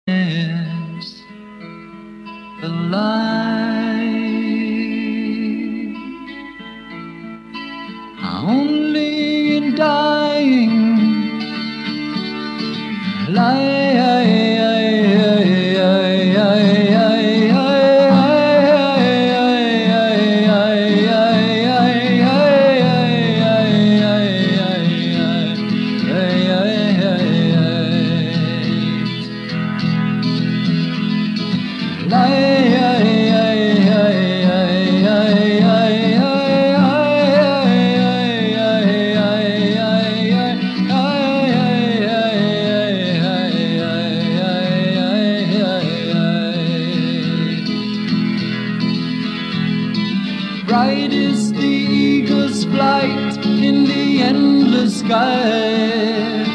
is the light. Only in dying bright is the eagle's flight in the endless sky.